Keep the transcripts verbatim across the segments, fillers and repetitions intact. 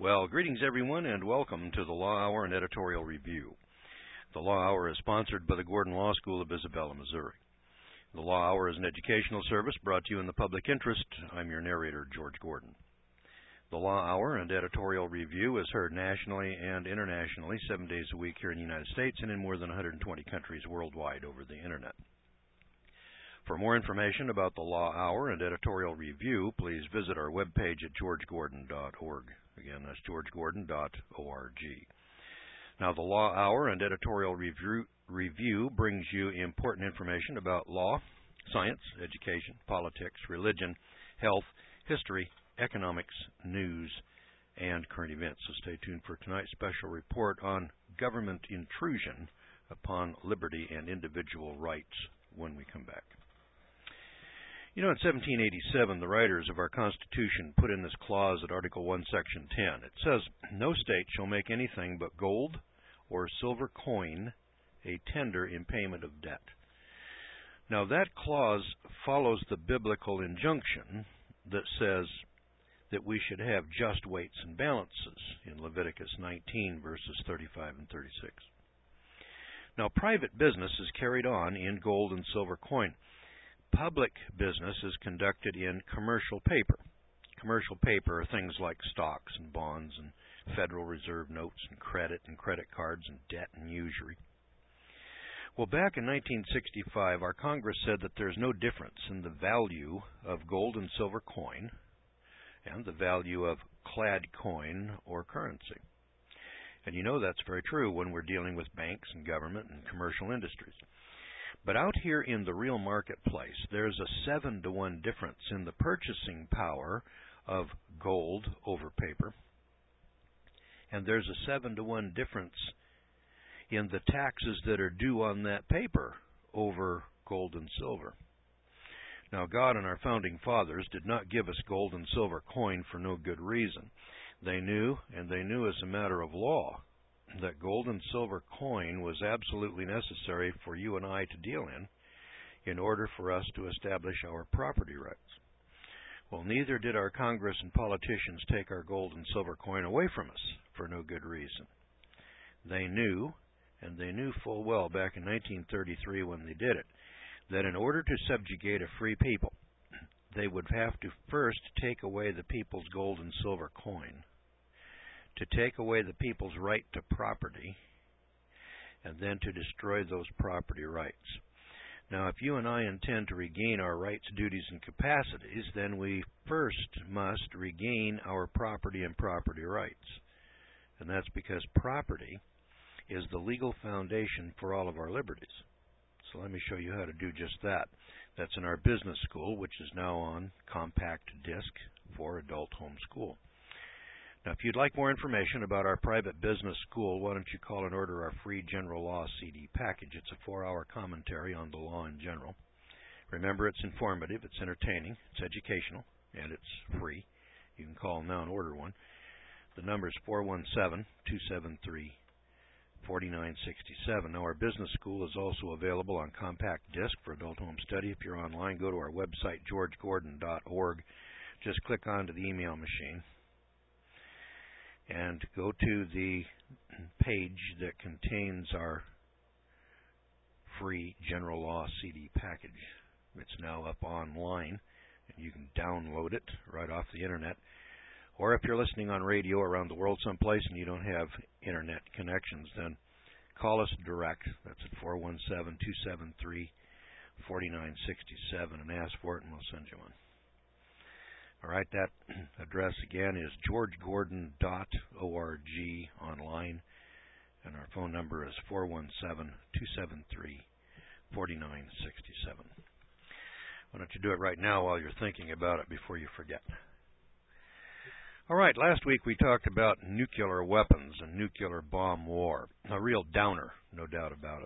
Well, greetings everyone, and welcome to the Law Hour and Editorial Review. The Law Hour is sponsored by the Gordon Law School of Isabella, Missouri. The Law Hour is an educational service brought to you in the public interest. I'm your narrator, George Gordon. The Law Hour and Editorial Review is heard nationally and internationally seven days a week here in the United States and in more than one hundred twenty countries worldwide over the Internet. For more information about the Law Hour and Editorial Review, please visit our webpage at george gordon dot org. Again, that's george gordon dot org. Now, the Law Hour and Editorial Review, Review brings you important information about law, science, education, politics, religion, health, history, economics, news, and current events. So stay tuned for tonight's special report on government intrusion upon liberty and individual rights when we come back. You know, in seventeen eighty-seven, the writers of our Constitution put in this clause at Article one, Section ten. It says, "No state shall make anything but gold or silver coin a tender in payment of debt." Now, that clause follows the biblical injunction that says that we should have just weights and balances in Leviticus nineteen, verses thirty-five and thirty-six. Now, private business is carried on in gold and silver coin. Public business is conducted in commercial paper. Commercial paper are things like stocks and bonds and Federal Reserve notes and credit and credit cards and debt and usury. Well, back in nineteen sixty-five, our Congress said that there's no difference in the value of gold and silver coin and the value of clad coin or currency. And you know that's very true when we're dealing with banks and government and commercial industries. But out here in the real marketplace, there's a seven to one difference in the purchasing power of gold over paper, and there's a seven to one difference in the taxes that are due on that paper over gold and silver. Now, God and our founding fathers did not give us gold and silver coin for no good reason. They knew, and they knew as a matter of law, that gold and silver coin was absolutely necessary for you and I to deal in in order for us to establish our property rights. Well, neither did our Congress and politicians take our gold and silver coin away from us for no good reason. They knew, and they knew full well back in nineteen thirty-three when they did it, that in order to subjugate a free people, they would have to first take away the people's gold and silver coin, to take away the people's right to property, and then to destroy those property rights. Now, if you and I intend to regain our rights, duties, and capacities, then we first must regain our property and property rights. And that's because property is the legal foundation for all of our liberties. So let me show you how to do just that. That's in our business school, which is now on compact disc for adult home school. Now, if you'd like more information about our private business school, why don't you call and order our free General Law C D package. It's a four-hour commentary on the law in general. Remember, it's informative, it's entertaining, it's educational, and it's free. You can call now and order one. The number is four one seven, two seven three, four nine six seven. Now, our business school is also available on compact disc for adult home study. If you're online, go to our website, george gordon dot org. Just click onto the email machine and go to the page that contains our free General Law C D package. It's now up online, and you can download it right off the Internet. Or if you're listening on radio around the world someplace and you don't have Internet connections, then call us direct. That's at four one seven, two seven three, four nine six seven and ask for it, and we'll send you one. All right, that address again is george gordon dot org online, and our phone number is four one seven, two seven three, four nine six seven. Why don't you do it right now while you're thinking about it before you forget? All right, last week we talked about nuclear weapons and nuclear bomb war. A real downer, no doubt about it.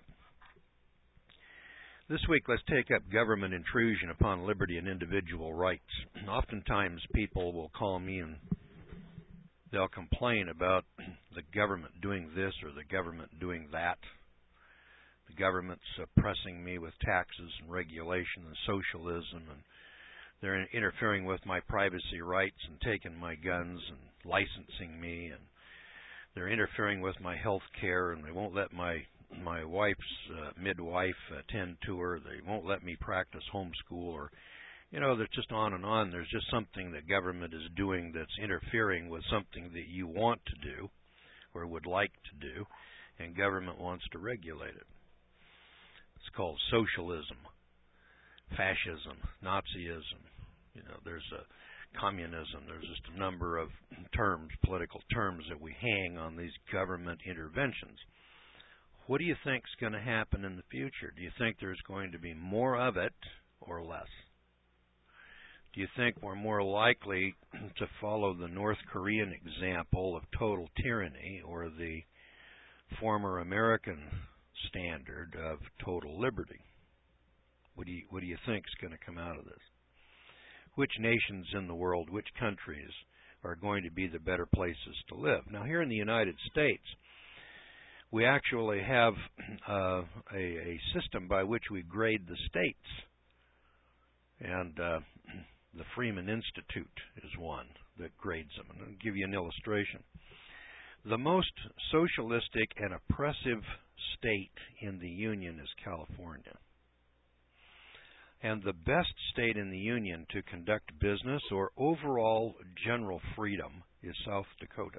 This week, let's take up government intrusion upon liberty and individual rights. Oftentimes, people will call me and they'll complain about the government doing this or the government doing that. The government's oppressing me with taxes and regulation and socialism, and they're interfering with my privacy rights and taking my guns and licensing me, and they're interfering with my health care, and they won't let my my wife's uh, midwife attend to her. They won't let me practice homeschool, or, you know, there's just on and on. There's just something that government is doing that's interfering with something that you want to do or would like to do, and government wants to regulate it. It's called socialism, fascism, Nazism. You know, there's a communism. There's just a number of terms, political terms, that we hang on these government interventions. What do you think is going to happen in the future? Do you think there's going to be more of it or less? Do you think we're more likely to follow the North Korean example of total tyranny, or the former American standard of total liberty? What do you, what do you think is going to come out of this? Which nations in the world, which countries are going to be the better places to live? Now, here in the United States, we actually have uh, a, a system by which we grade the states. And uh, the Freeman Institute is one that grades them. And I'll give you an illustration. The most socialistic and oppressive state in the Union is California. And the best state in the Union to conduct business or overall general freedom is South Dakota.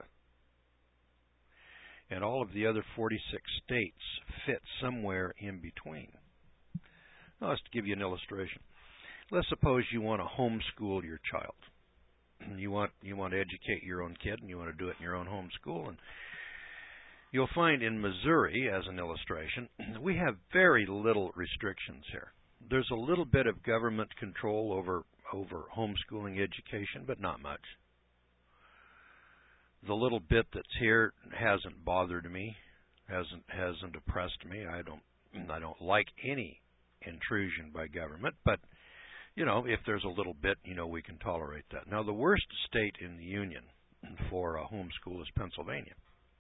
And all of the other forty-six states fit somewhere in between. Now, let's give you an illustration. Let's suppose you want to homeschool your child. You want you want to educate your own kid, and you want to do it in your own home school. And you'll find in Missouri, as an illustration, we have very little restrictions here. There's a little bit of government control over over homeschooling education, but not much. The little bit that's here hasn't bothered me, hasn't hasn't oppressed me. I don't I don't like any intrusion by government, but you know, if there's a little bit, you know, we can tolerate that. Now, the worst state in the Union for a homeschool is Pennsylvania.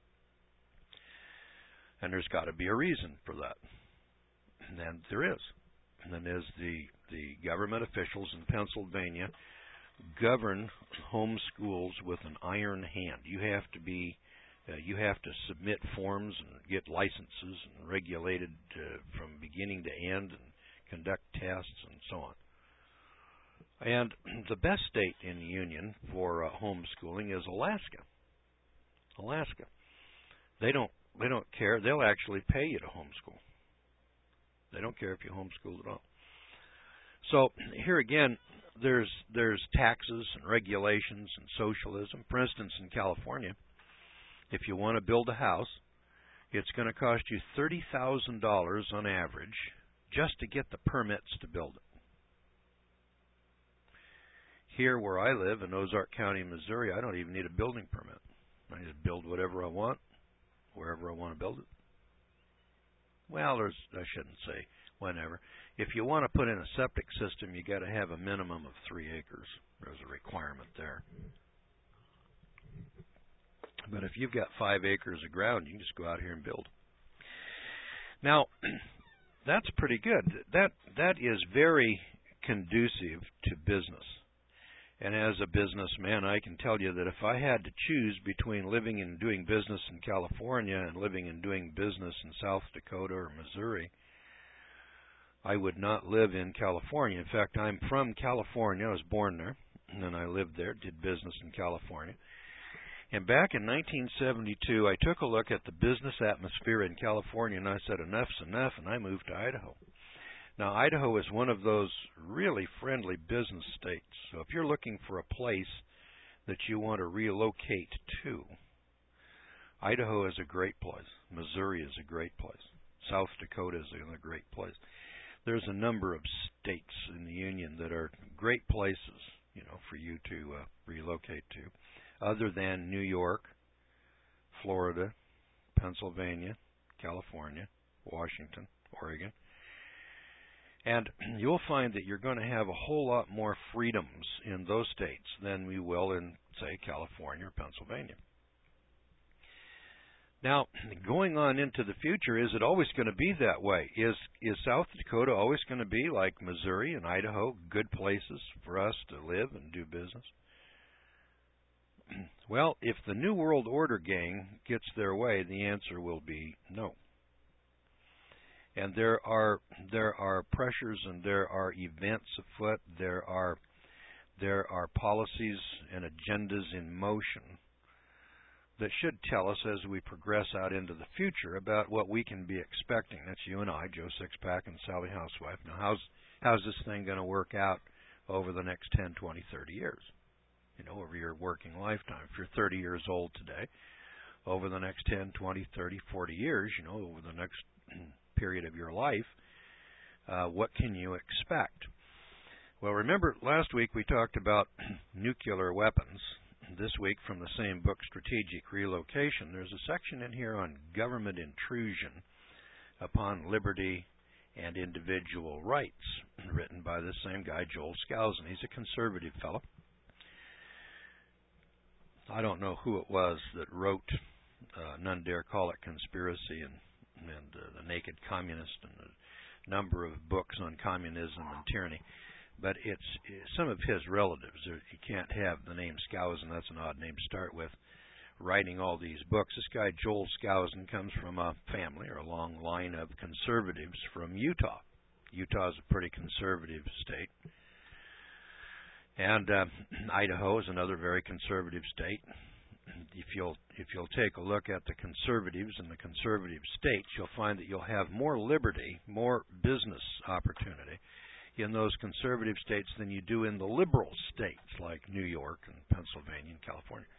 And there's got to be a reason for that. And there is. And then is the, the government officials in Pennsylvania govern homeschools with an iron hand. You have to be, uh, you have to submit forms and get licenses and regulated uh, from beginning to end and conduct tests and so on. And the best state in the Union for uh, homeschooling is Alaska. Alaska. They don't they don't care. They'll actually pay you to homeschool. They don't care if you homeschool at all. So here again, there's there's taxes and regulations and socialism. For instance, in California, if you want to build a house, it's going to cost you thirty thousand dollars on average just to get the permits to build it. Here where I live in Ozark County, Missouri, I don't even need a building permit. I just build whatever I want, wherever I want to build it. Well, there's, I shouldn't say whenever. If you want to put in a septic system, you got to have a minimum of three acres. There's a requirement there. But if you've got five acres of ground, you can just go out here and build. Now, that's pretty good. That that is very conducive to business. And as a businessman, I can tell you that if I had to choose between living and doing business in California and living and doing business in South Dakota or Missouri, I would not live in California. In fact, I'm from California. I was born there, and then I lived there, did business in California. And back in nineteen seventy-two, I took a look at the business atmosphere in California, and I said, enough's enough, and I moved to Idaho. Now, Idaho is one of those really friendly business states. So if you're looking for a place that you want to relocate to, Idaho is a great place. Missouri is a great place. South Dakota is another great place. There's a number of states in the Union that are great places, you know, for you to uh, relocate to, other than New York, Florida, Pennsylvania, California, Washington, Oregon. And you'll find that you're going to have a whole lot more freedoms in those states than we will in, say, California or Pennsylvania. Now, going on into the future, is it always going to be that way? Is is South Dakota always going to be like Missouri and Idaho, good places for us to live and do business? Well, if the New World Order gang gets their way, the answer will be no. And there are there are pressures and there are events afoot. There are there are policies and agendas in motion that should tell us as we progress out into the future about what we can be expecting. That's you and I, Joe Sixpack and Sally Housewife. Now, how's how's this thing going to work out over the next ten, twenty, thirty years? You know, over your working lifetime. If you're thirty years old today, over the next ten, twenty, thirty, forty years, you know, over the next period of your life, uh, what can you expect? Well, remember last week we talked about nuclear weapons. This week from the same book, Strategic Relocation, there's a section in here on government intrusion upon liberty and individual rights, written by this same guy, Joel Skousen. He's a conservative fellow. I don't know who it was that wrote uh, None Dare Call It Conspiracy and, and uh, The Naked Communist and a number of books on communism and tyranny. But it's some of his relatives. You can't have the name Skousen, that's an odd name to start with, writing all these books. This guy, Joel Skousen, comes from a family or a long line of conservatives from Utah. Utah is a pretty conservative state. And uh, Idaho is another very conservative state. If you'll if you'll take a look at the conservatives in the conservative states, you'll find that you'll have more liberty, more business opportunity in those conservative states than you do in the liberal states like New York and Pennsylvania and California.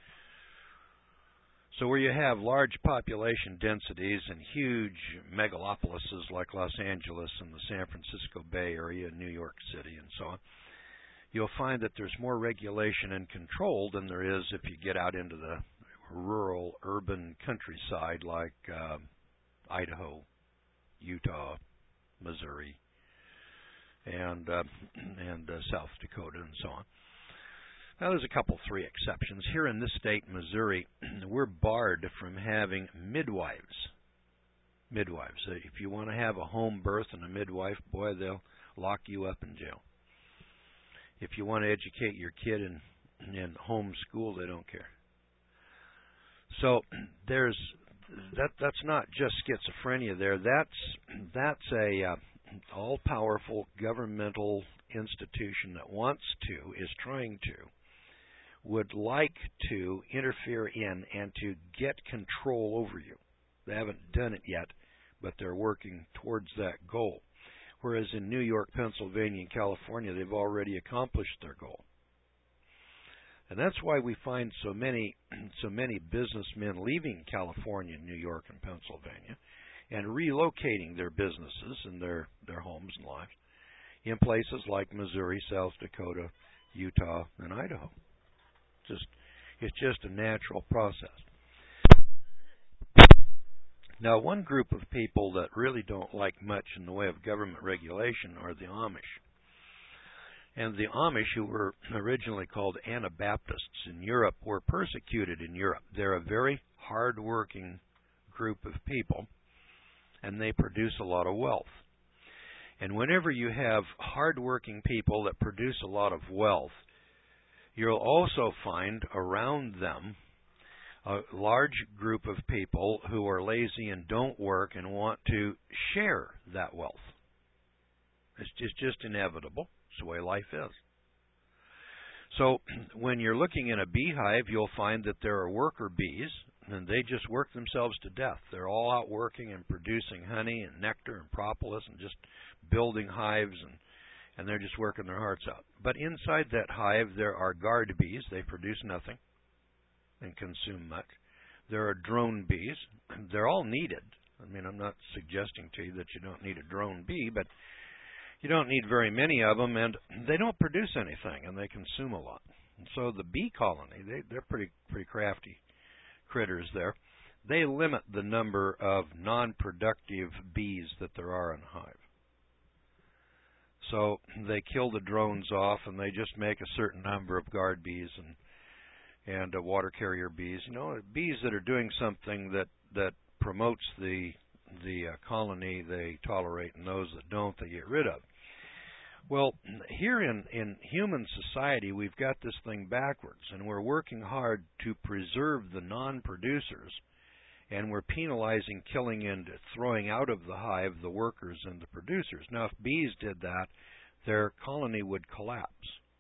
So where you have large population densities and huge megalopolises like Los Angeles and the San Francisco Bay Area and New York City and so on, you'll find that there's more regulation and control than there is if you get out into the rural, urban countryside like uh, Idaho, Utah, Missouri, and uh, and uh, South Dakota and so on. Now, there's a couple, three exceptions. Here in this state, Missouri, we're barred from having midwives. Midwives. If you want to have a home birth and a midwife, boy, they'll lock you up in jail. If you want to educate your kid in, in home school, they don't care. So there's that. That's not just schizophrenia there. That's that's a uh, all-powerful governmental institution that wants to, is trying to, would like to interfere in and to get control over you. They haven't done it yet, but they're working towards that goal. Whereas in New York, Pennsylvania, and California, they've already accomplished their goal. And that's why we find so many so many businessmen leaving California, New York, and Pennsylvania and relocating their businesses and their, their homes and lives in places like Missouri, South Dakota, Utah, and Idaho. Just it's just a natural process. Now, one group of people that really don't like much in the way of government regulation are the Amish. And the Amish, who were originally called Anabaptists in Europe, were persecuted in Europe. They're a very hard-working group of people, and they produce a lot of wealth. And whenever you have hard-working people that produce a lot of wealth, you'll also find around them a large group of people who are lazy and don't work and want to share that wealth. It's just, just inevitable. It's the way life is. So when you're looking in a beehive, you'll find that there are worker bees, and they just work themselves to death. They're all out working and producing honey and nectar and propolis and just building hives, and, and they're just working their hearts out. But inside that hive, there are guard bees. They produce nothing and consume much. There are drone bees. They're all needed. I mean, I'm not suggesting to you that you don't need a drone bee, but you don't need very many of them, and they don't produce anything, and they consume a lot. And so the bee colony, they, they're pretty pretty crafty critters there. They limit the number of non-productive bees that there are in a hive. So they kill the drones off, and they just make a certain number of guard bees and and uh, water carrier bees. You know, bees that are doing something that that promotes the the uh, colony they tolerate, and those that don't, they get rid of. Well, here in, in human society, we've got this thing backwards, and we're working hard to preserve the non-producers, and we're penalizing, killing, and throwing out of the hive the workers and the producers. Now, if bees did that, their colony would collapse.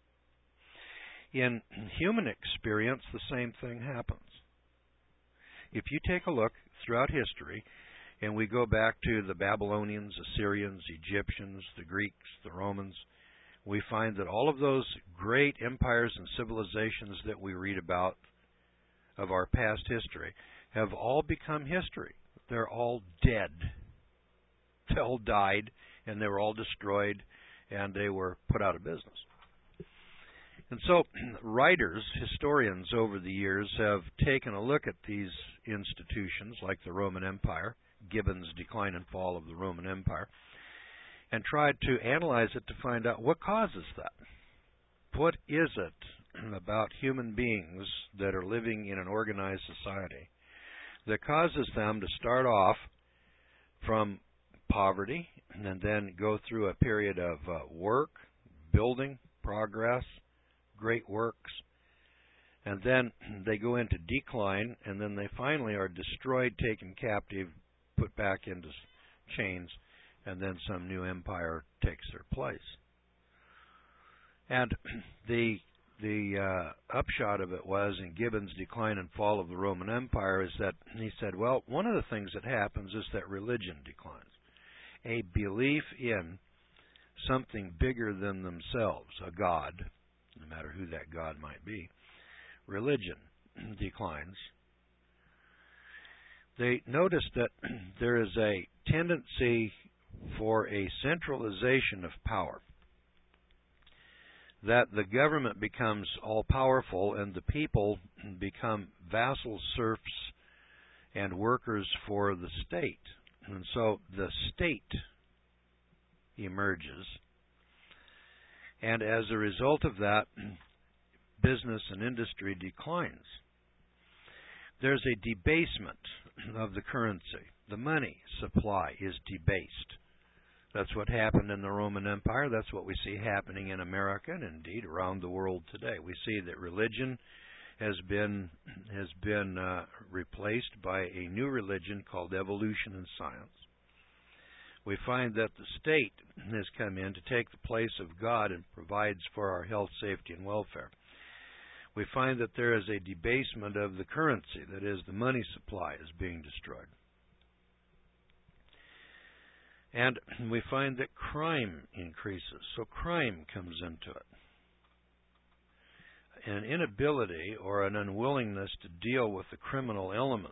In human experience, the same thing happens. If you take a look throughout history, and we go back to the Babylonians, Assyrians, Egyptians, the Greeks, the Romans, we find that all of those great empires and civilizations that we read about of our past history have all become history. They're all dead. They all died, and they were all destroyed, and they were put out of business. And so writers, historians over the years have taken a look at these institutions like the Roman Empire, Gibbon's Decline and Fall of the Roman Empire, and tried to analyze it to find out what causes that. What is it about human beings that are living in an organized society that causes them to start off from poverty and then go through a period of uh, work, building, progress, great works, and then they go into decline, and then they finally are destroyed, taken captive, put back into chains, and then some new empire takes their place. And the the uh, upshot of it was, in Gibbon's Decline and Fall of the Roman Empire, is that he said, well, one of the things that happens is that religion declines. A belief in something bigger than themselves, a god, no matter who that god might be, religion declines. They noticed that there is a tendency for a centralization of power, that the government becomes all-powerful and the people become vassal serfs and workers for the state. And so the state emerges, and as a result of that, business and industry declines. There's a debasement of the currency. The money supply is debased. That's what happened in the Roman Empire. That's what we see happening in America and indeed around the world today. We see that religion has been has been uh, replaced by a new religion called evolution and science. We find that the state has come in to take the place of God and provides for our health, safety, and welfare. We find that there is a debasement of the currency, that is, the money supply is being destroyed. And we find that crime increases, so crime comes into it. An inability or an unwillingness to deal with the criminal elements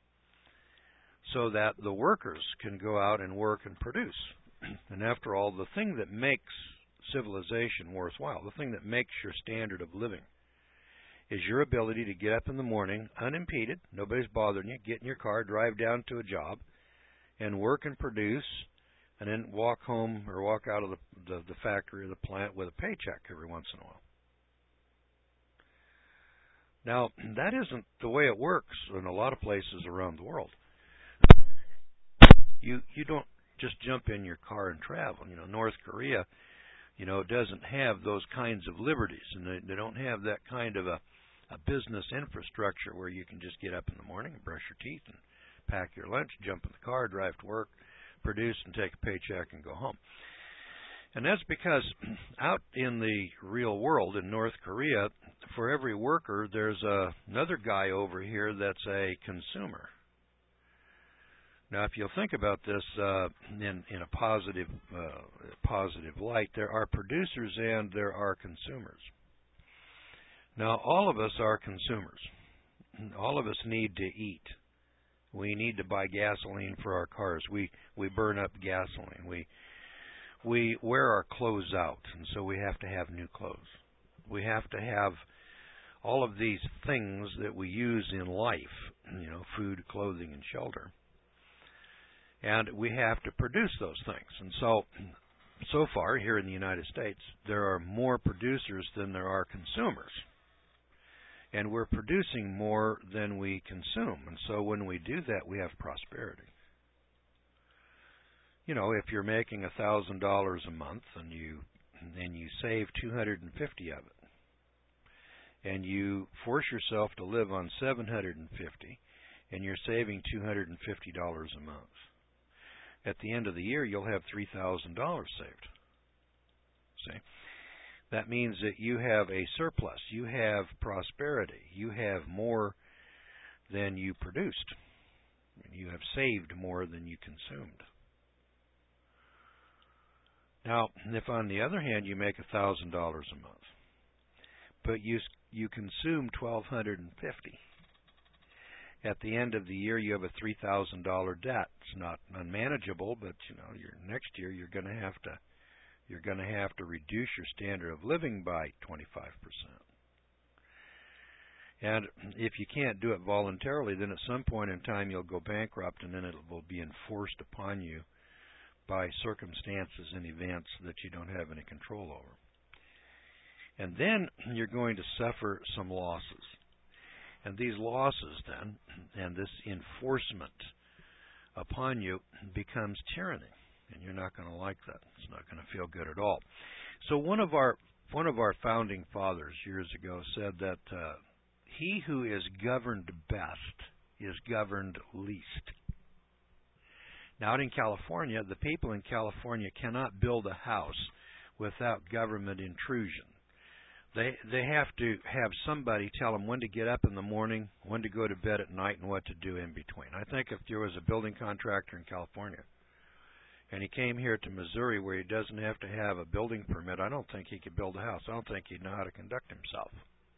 so that the workers can go out and work and produce. And after all, the thing that makes civilization worthwhile, the thing that makes your standard of living, is your ability to get up in the morning unimpeded, nobody's bothering you, get in your car, drive down to a job, and work and produce, and then walk home or walk out of the, the, the factory or the plant with a paycheck every once in a while. Now, that isn't the way it works in a lot of places around the world. You you don't just jump in your car and travel. You know, North Korea, you know, doesn't have those kinds of liberties, and they, they don't have that kind of a, a business infrastructure where you can just get up in the morning and brush your teeth and pack your lunch, jump in the car, drive to work, produce, and take a paycheck and go home. And that's because out in the real world in North Korea, for every worker, there's a, another guy over here that's a consumer. Now, if you'll think about this uh, in, in a positive, uh, positive light, there are producers and there are consumers. Now, all of us are consumers. All of us need to eat. We need to buy gasoline for our cars. We we burn up gasoline. We we wear our clothes out, and so we have to have new clothes. We have to have all of these things that we use in life, you know, food, clothing, and shelter. And we have to produce those things. And so, so far, here in the United States, there are more producers than there are consumers. And we're producing more than we consume. And so when we do that, we have prosperity. You know, if you're making one thousand dollars a month and you and you save two hundred fifty of it, and you force yourself to live on seven hundred fifty, and you're saving two hundred fifty dollars a month. At the end of the year, you'll have three thousand dollars saved. See? That means that you have a surplus. You have prosperity. You have more than you produced. You have saved more than you consumed. Now, if on the other hand you make one thousand dollars a month, but you you consume one thousand two hundred fifty dollars, at the end of the year you have a three thousand dollars debt. It's not unmanageable, but you know, your next year you're going to have to you're going to have to reduce your standard of living by twenty-five percent. And if you can't do it voluntarily, then at some point in time you'll go bankrupt, and then it will be enforced upon you by circumstances and events that you don't have any control over. And then you're going to suffer some losses. And these losses then, and this enforcement upon you, becomes tyranny. And you're not going to like that. It's not going to feel good at all. So one of our one of our founding fathers years ago said that uh, he who is governed best is governed least. Now, out in California, the people in California cannot build a house without government intrusion. They they have to have somebody tell them when to get up in the morning, when to go to bed at night, and what to do in between. I think if there was a building contractor in California and he came here to Missouri where he doesn't have to have a building permit, I don't think he could build a house. I don't think he'd know how to conduct himself.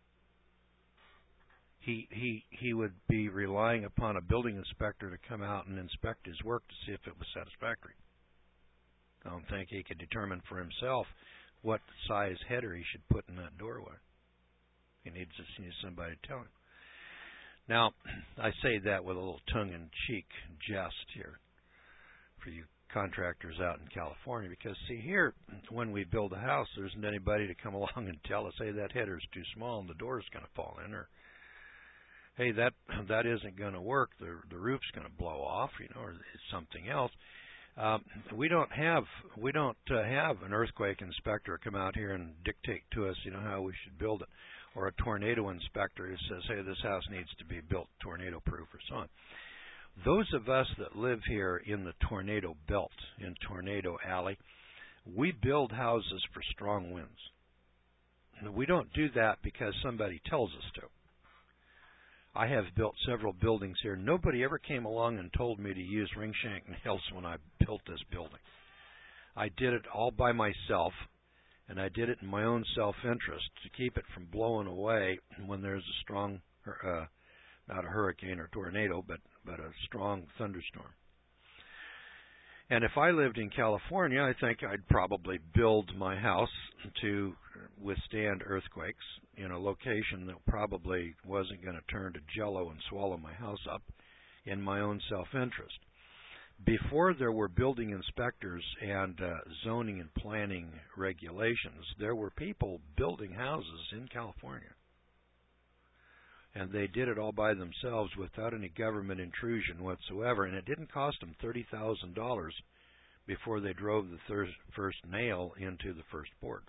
He he he would be relying upon a building inspector to come out and inspect his work to see if it was satisfactory. I don't think he could determine for himself what size header he should put in that doorway. He needs to see somebody to tell him. Now, I say that with a little tongue-in-cheek jest here for you contractors out in California, because see here, when we build a house, there isn't anybody to come along and tell us, hey, that header's too small and the door's going to fall in, or hey, that that isn't going to work, the the roof's going to blow off, you know, or something else. Um, we don't have we don't uh, have an earthquake inspector come out here and dictate to us, you know, how we should build it, or a tornado inspector who says, hey, this house needs to be built tornado-proof, or so on. Those of us that live here in the tornado belt, in Tornado Alley, we build houses for strong winds. And we don't do that because somebody tells us to. I have built several buildings here. Nobody ever came along and told me to use ring shank nails when I built this building. I did it all by myself, and I did it in my own self-interest to keep it from blowing away when there's a strong, uh, not a hurricane or tornado, but, but a strong thunderstorm. And if I lived in California, I think I'd probably build my house to withstand earthquakes in a location that probably wasn't going to turn to jello and swallow my house up in my own self-interest. Before there were building inspectors and uh, zoning and planning regulations, there were people building houses in California. And they did it all by themselves without any government intrusion whatsoever. And it didn't cost them thirty thousand dollars before they drove the thir- first nail into the first board.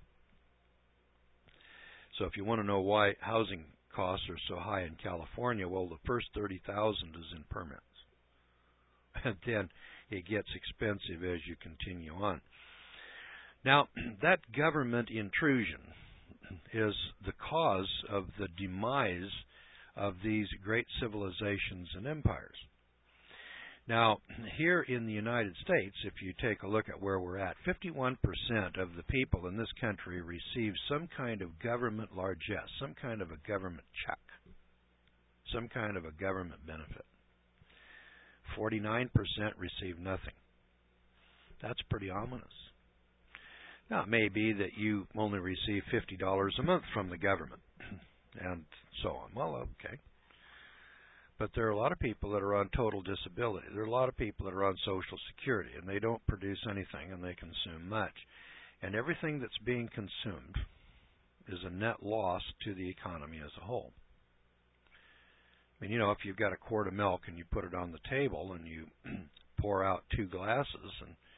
So if you want to know why housing costs are so high in California, well, the first thirty thousand dollars is in permits. And then it gets expensive as you continue on. Now, that government intrusion is the cause of the demise of these great civilizations and empires. Now, here in the United States, if you take a look at where we're at, fifty-one percent of the people in this country receive some kind of government largesse, some kind of a government check, some kind of a government benefit. forty-nine percent receive nothing. That's pretty ominous. Now, it may be that you only receive fifty dollars a month from the government, and so on. Well, okay. But there are a lot of people that are on total disability. There are a lot of people that are on Social Security, and they don't produce anything, and they consume much. And everything that's being consumed is a net loss to the economy as a whole. I mean, you know, if you've got a quart of milk and you put it on the table and you pour out two glasses and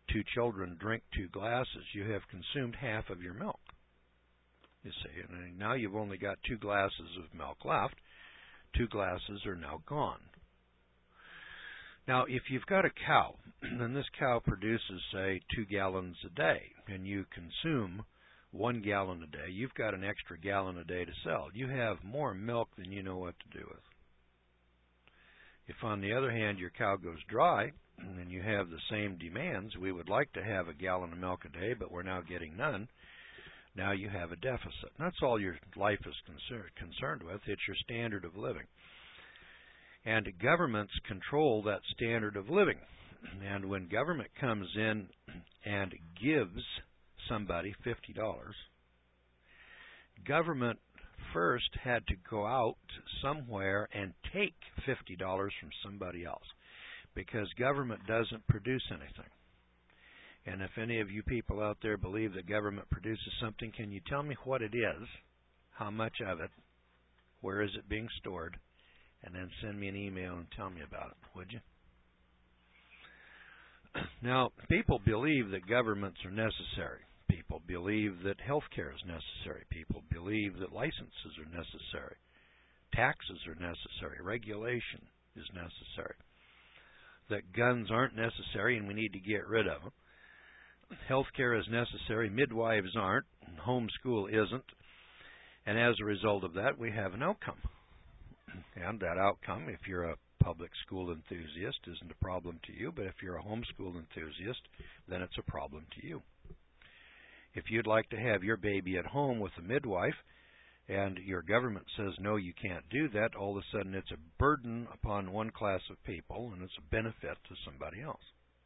two children drink two glasses, you have consumed half of your milk. You see, and now you've only got two glasses of milk left. Two glasses are now gone. Now, if you've got a cow, and this cow produces, say, two gallons a day, and you consume one gallon a day, you've got an extra gallon a day to sell. You have more milk than you know what to do with. If, on the other hand, your cow goes dry, and you have the same demands, we would like to have a gallon of milk a day, but we're now getting none. Now you have a deficit. And that's all your life is concern, concerned with. It's your standard of living. And governments control that standard of living. And when government comes in and gives somebody fifty dollars, government first had to go out somewhere and take fifty dollars from somebody else, because government doesn't produce anything. And if any of you people out there believe that government produces something, can you tell me what it is, how much of it, where is it being stored, and then send me an email and tell me about it, would you? Now, people believe that governments are necessary. People believe that health care is necessary. People believe that licenses are necessary. Taxes are necessary. Regulation is necessary. That guns aren't necessary and we need to get rid of them. Health care is necessary. Midwives aren't. Homeschool isn't. And as a result of that, we have an outcome. And that outcome, if you're a public school enthusiast, isn't a problem to you. But if you're a homeschool enthusiast, then it's a problem to you. If you'd like to have your baby at home with a midwife, and your government says, no, you can't do that, all of a sudden it's a burden upon one class of people, and it's a benefit to somebody else.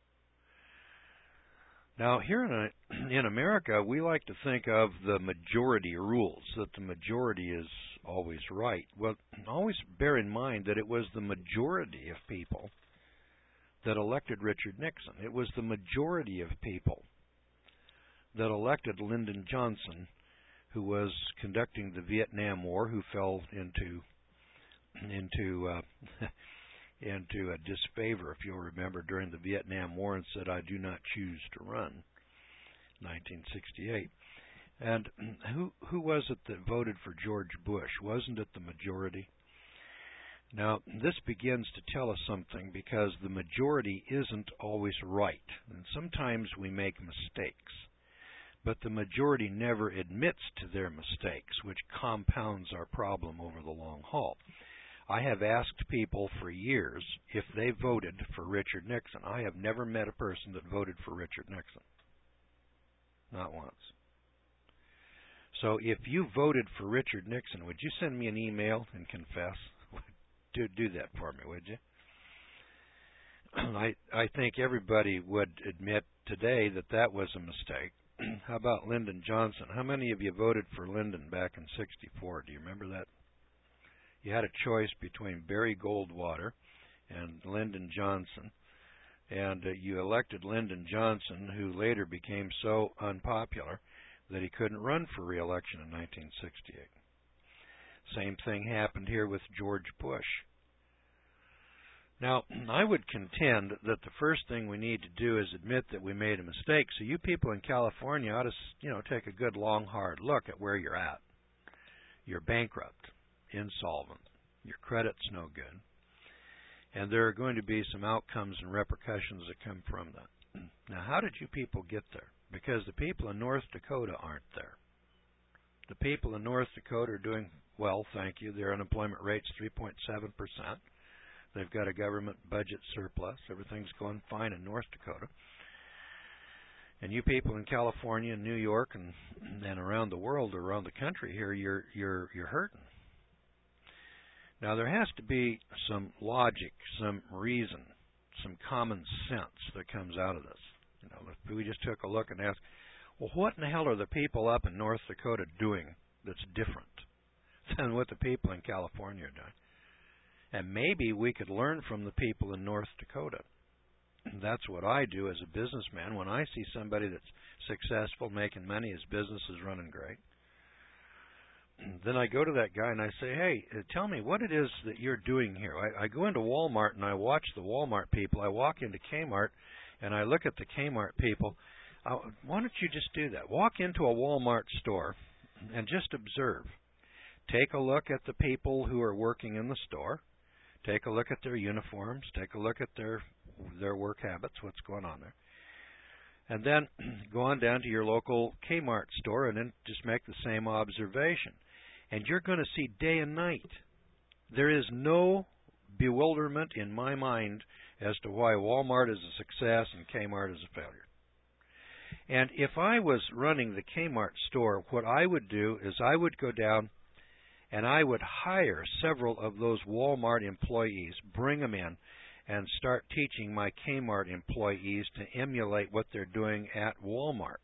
Now, here in, in America, we like to think of the majority rules, that the majority is always right. Well, always bear in mind that it was the majority of people that elected Richard Nixon. It was the majority of people that elected Lyndon Johnson, who was conducting the Vietnam War, who fell into into uh, into a disfavor, if you'll remember, during the Vietnam War, and said, "I do not choose to run." nineteen sixty-eight. And who who was it that voted for George Bush? Wasn't it the majority? Now, this begins to tell us something, because the majority isn't always right, and sometimes we make mistakes. But the majority never admits to their mistakes, which compounds our problem over the long haul. I have asked people for years if they voted for Richard Nixon. I have never met a person that voted for Richard Nixon. Not once. So if you voted for Richard Nixon, would you send me an email and confess? do do that for me, would you? I I think everybody would admit today that that was a mistake. How about Lyndon Johnson? How many of you voted for Lyndon back in sixty-four? Do you remember that? You had a choice between Barry Goldwater and Lyndon Johnson, and uh, you elected Lyndon Johnson, who later became so unpopular that he couldn't run for re-election in nineteen sixty-eight. Same thing happened here with George Bush. Now, I would contend that the first thing we need to do is admit that we made a mistake. So you people in California ought to, you know, take a good, long, hard look at where you're at. You're bankrupt, insolvent, your credit's no good, and there are going to be some outcomes and repercussions that come from that. Now, how did you people get there? Because the people in North Dakota aren't there. The people in North Dakota are doing well, thank you. Their unemployment rate's three point seven percent. They've got a government budget surplus. Everything's going fine in North Dakota. And you people in California and New York and and around the world or around the country here, you're you're you're hurting. Now there has to be some logic, some reason, some common sense that comes out of this. You know, if we just took a look and asked, well, what in the hell are the people up in North Dakota doing that's different than what the people in California are doing? And maybe we could learn from the people in North Dakota. That's what I do as a businessman. When I see somebody that's successful, making money, his business is running great, then I go to that guy and I say, hey, tell me what it is that you're doing here. I, I go into Walmart and I watch the Walmart people. I walk into Kmart and I look at the Kmart people, uh, why don't you just do that? Walk into a Walmart store and just observe. Take a look at the people who are working in the store. Take a look at their uniforms. Take a look at their their work habits, what's going on there. And then go on down to your local Kmart store and then just make the same observation. And you're going to see day and night. There is no bewilderment in my mind as to why Walmart is a success and Kmart is a failure. And if I was running the Kmart store, what I would do is I would go down and I would hire several of those Walmart employees, bring them in, and start teaching my Kmart employees to emulate what they're doing at Walmart.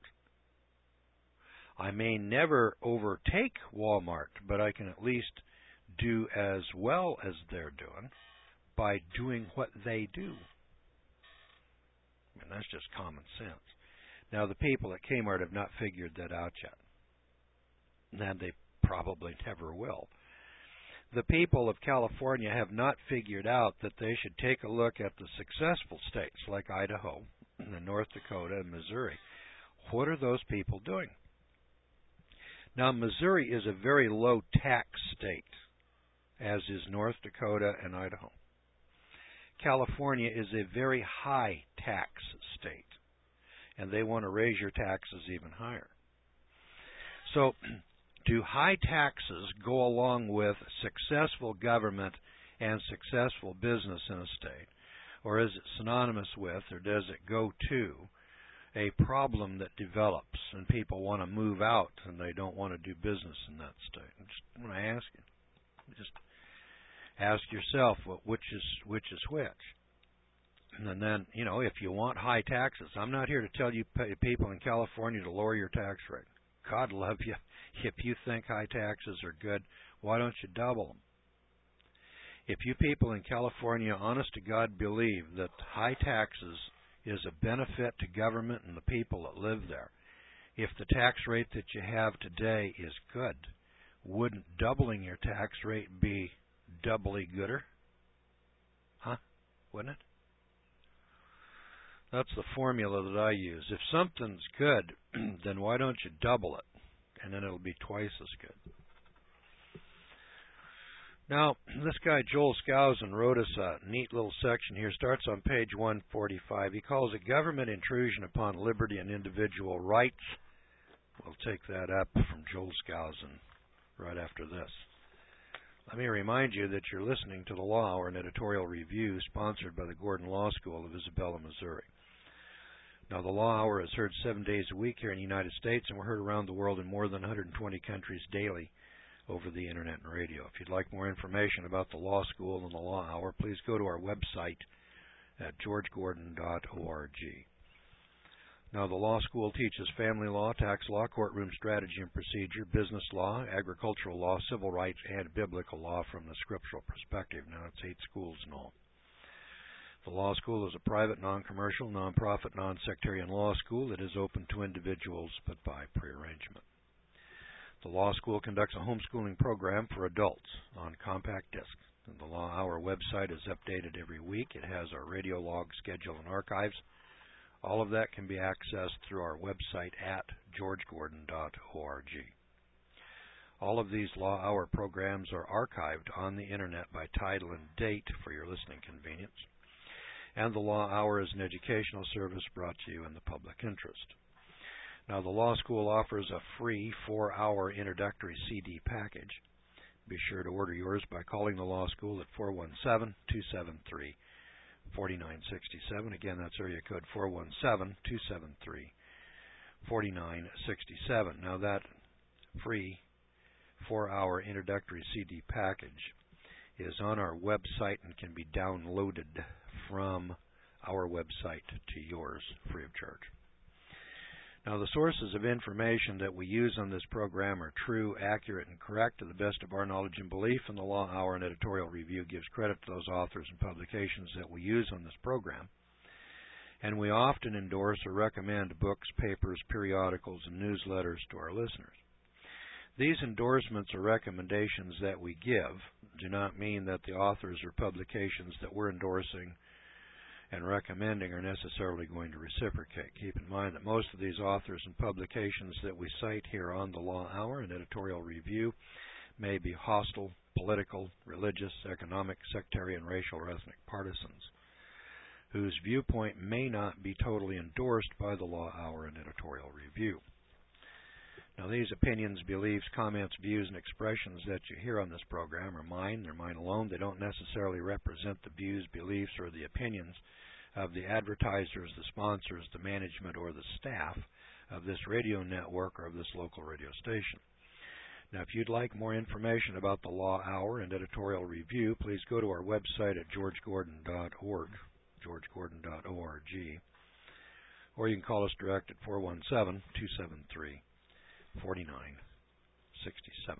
I may never overtake Walmart, but I can at least do as well as they're doing by doing what they do. And that's just common sense. Now, the people at Kmart have not figured that out yet, and they probably never will. The people of California have not figured out that they should take a look at the successful states like Idaho, and North Dakota, and Missouri. What are those people doing? Now, Missouri is a very low tax state, as is North Dakota and Idaho. California is a very high tax state, and they want to raise your taxes even higher. So, do high taxes go along with successful government and successful business in a state? Or is it synonymous with, or does it go to, a problem that develops and people want to move out and they don't want to do business in that state? I just want to ask you. Just ask yourself which is which is which. And then, you know, if you want high taxes, I'm not here to tell you people in California to lower your tax rate. God love you. If you think high taxes are good, why don't you double them? If you people in California, honest to God, believe that high taxes is a benefit to government and the people that live there, if the tax rate that you have today is good, wouldn't doubling your tax rate be doubly gooder? Huh? Wouldn't it? That's the formula that I use. If something's good, then why don't you double it? And then it'll be twice as good. Now, this guy Joel Skousen wrote us a neat little section here. Starts on page one forty-five. He calls it Government Intrusion Upon Liberty and Individual Rights. We'll take that up from Joel Skousen right after this. Let me remind you that you're listening to the Law Hour, an editorial review sponsored by the Gordon Law School of Isabella, Missouri. Now, the Law Hour is heard seven days a week here in the United States, and we're heard around the world in more than one hundred twenty countries daily over the Internet and radio. If you'd like more information about the Law School and the Law Hour, please go to our website at george gordon dot org. Now, the Law School teaches family law, tax law, courtroom strategy and procedure, business law, agricultural law, civil rights, and biblical law from the scriptural perspective. Now, it's eight schools in all. The Law School is a private, non-commercial, non-profit, non-sectarian law school that is open to individuals but by prearrangement. The Law School conducts a homeschooling program for adults on compact disc. And the Law Hour website is updated every week. It has our radio log, schedule, and archives. All of that can be accessed through our website at george gordon dot org. All of these Law Hour programs are archived on the Internet by title and date for your listening convenience. And the Law Hour is an educational service brought to you in the public interest. Now, the Law School offers a free four-hour introductory C D package. Be sure to order yours by calling the Law School at four one seven, two seven three, four nine six seven. Again, that's area code four one seven, two seven three, four nine six seven. Now, that free four-hour introductory C D package is on our website and can be downloaded from our website to yours free of charge. Now, the sources of information that we use on this program are true, accurate, and correct to the best of our knowledge and belief, and the Law Hour and Editorial Review gives credit to those authors and publications that we use on this program. And we often endorse or recommend books, papers, periodicals, and newsletters to our listeners. These endorsements or recommendations that we give do not mean that the authors or publications that we're endorsing and recommending are necessarily going to reciprocate. Keep in mind that most of these authors and publications that we cite here on the Law Hour and Editorial Review may be hostile, political, religious, economic, sectarian, racial, or ethnic partisans, whose viewpoint may not be totally endorsed by the Law Hour and Editorial Review. Now, these opinions, beliefs, comments, views, and expressions that you hear on this program are mine. They're mine alone. They don't necessarily represent the views, beliefs, or the opinions of the advertisers, the sponsors, the management, or the staff of this radio network or of this local radio station. Now, if you'd like more information about the Law Hour and Editorial Review, please go to our website at george gordon dot org, george gordon dot org, or you can call us direct at four one seven, two seven three, four nine six seven.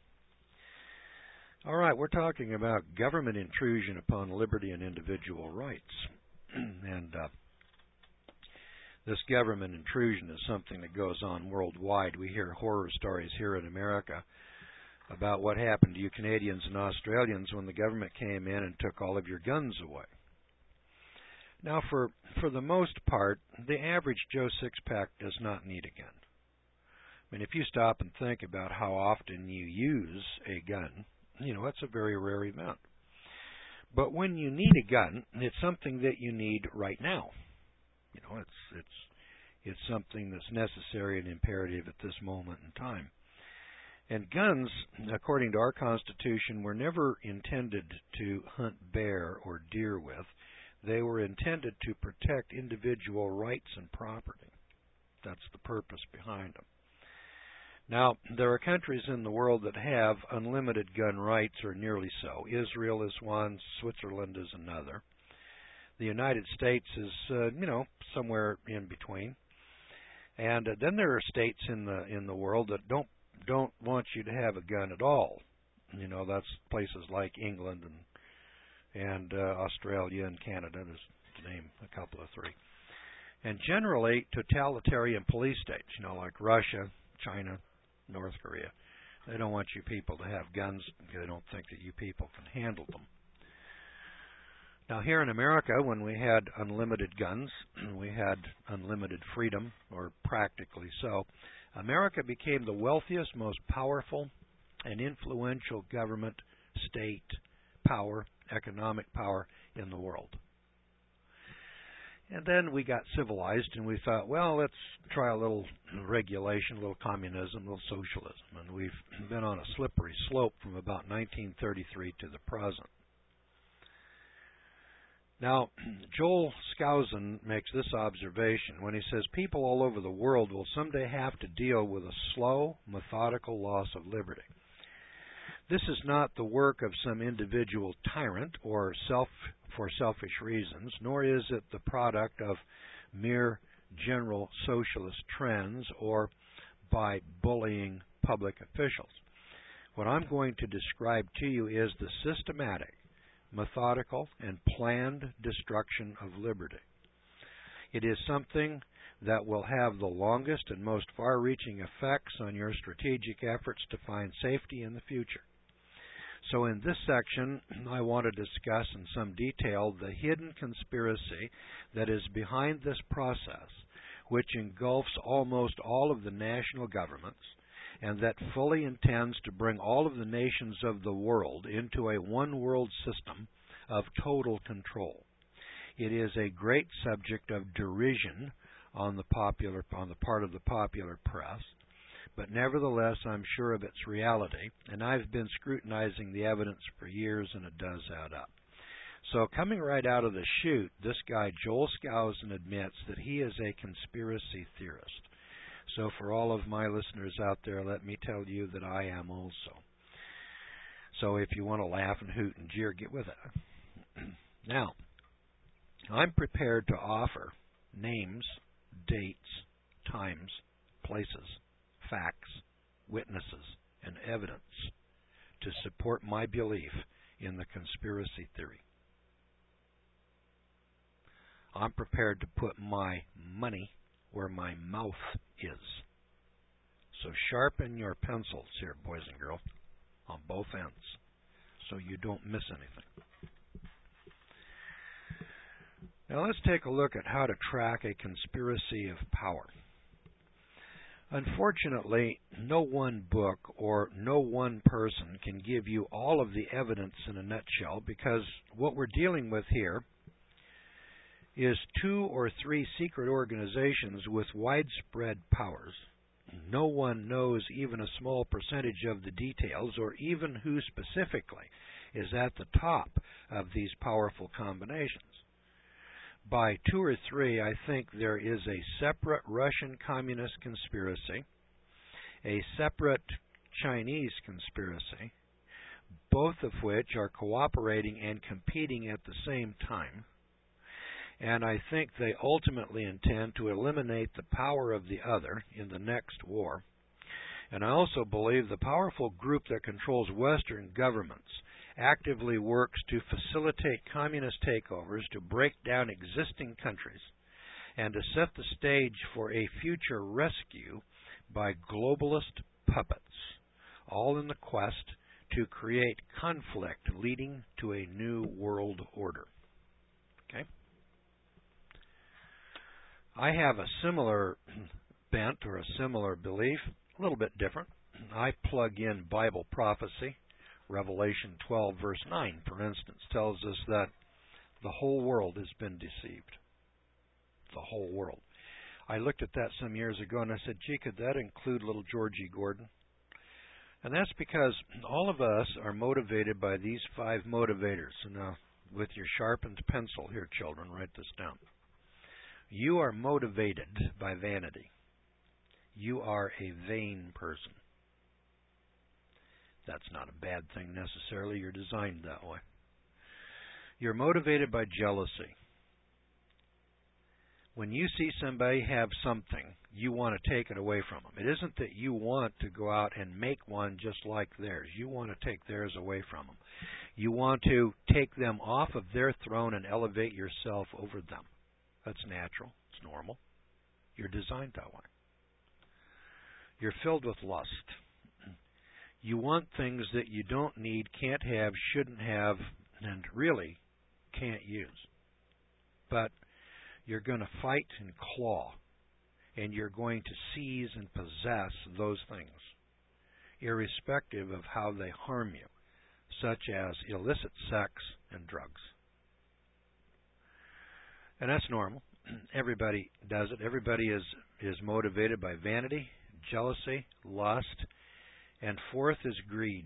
All right, we're talking about government intrusion upon liberty and individual rights. and uh, this government intrusion is something that goes on worldwide. We hear horror stories here in America about what happened to you Canadians and Australians when the government came in and took all of your guns away. Now, for, for the most part, the average Joe Six-Pack does not need a gun. I mean, if you stop and think about how often you use a gun, you know, it's a very rare event. But when you need a gun, it's something that you need right now. You know, it's it's it's something that's necessary and imperative at this moment in time. And guns, according to our Constitution, were never intended to hunt bear or deer with. They were intended to protect individual rights and property. That's the purpose behind them. Now, there are countries in the world that have unlimited gun rights, or nearly so. Israel is one, Switzerland is another. The United States is, uh, you know, somewhere in between. And uh, then there are states in the in the world that don't don't want you to have a gun at all. You know, that's places like England and and uh, Australia and Canada, just to name a couple of three. And generally, totalitarian police states, you know, like Russia, China, North Korea. They don't want you people to have guns because they don't think that you people can handle them. Now, here in America, when we had unlimited guns, we had unlimited freedom, or practically so, America became the wealthiest, most powerful, and influential government, state, power, economic power in the world. And then we got civilized, and we thought, well, let's try a little regulation, a little communism, a little socialism. And we've been on a slippery slope from about nineteen thirty-three to the present. Now, Joel Skousen makes this observation when he says people all over the world will someday have to deal with a slow, methodical loss of liberty. This is not the work of some individual tyrant or self for selfish reasons, nor is it the product of mere general socialist trends or by bullying public officials. What I'm going to describe to you is the systematic, methodical, and planned destruction of liberty. It is something that will have the longest and most far-reaching effects on your strategic efforts to find safety in the future. So in this section, I want to discuss in some detail the hidden conspiracy that is behind this process, which engulfs almost all of the national governments, and that fully intends to bring all of the nations of the world into a one-world system of total control. It is a great subject of derision on the popular on the part of the popular press, but nevertheless I'm sure of its reality, and I've been scrutinizing the evidence for years, and it does add up. So coming right out of the chute, this guy Joel Skousen admits that he is a conspiracy theorist. So for all of my listeners out there, let me tell you that I am also. So if you want to laugh and hoot and jeer, get with it. Now, I'm prepared to offer names, dates, times, places, facts, witnesses, and evidence to support my belief in the conspiracy theory. I'm prepared to put my money where my mouth is. So sharpen your pencils here, boys and girls, on both ends, so you don't miss anything. Now let's take a look at how to track a conspiracy of power. Unfortunately, no one book or no one person can give you all of the evidence in a nutshell, because what we're dealing with here is two or three secret organizations with widespread powers. No one knows even a small percentage of the details, or even who specifically is at the top of these powerful combinations. By two or three, I think there is a separate Russian communist conspiracy, a separate Chinese conspiracy, both of which are cooperating and competing at the same time. And I think they ultimately intend to eliminate the power of the other in the next war. And I also believe the powerful group that controls Western governments actively works to facilitate communist takeovers, to break down existing countries, and to set the stage for a future rescue by globalist puppets, all in the quest to create conflict leading to a new world order. Okay? I have a similar bent or a similar belief, a little bit different. I plug in Bible prophecy. Revelation twelve, verse nine, for instance, tells us that the whole world has been deceived. The whole world. I looked at that some years ago and I said, gee, could that include little Georgie Gordon? And that's because all of us are motivated by these five motivators. And now, with your sharpened pencil here, children, write this down. You are motivated by vanity. You are a vain person. That's not a bad thing necessarily. You're designed that way. You're motivated by jealousy. When you see somebody have something, you want to take it away from them. It isn't that you want to go out and make one just like theirs. You want to take theirs away from them. You want to take them off of their throne and elevate yourself over them. That's natural. It's normal. You're designed that way. You're filled with lust. You want things that you don't need, can't have, shouldn't have, and really can't use. But you're going to fight and claw, and you're going to seize and possess those things, irrespective of how they harm you, such as illicit sex and drugs. And that's normal. Everybody does it. Everybody is, is motivated by vanity, jealousy, lust, and fourth is greed.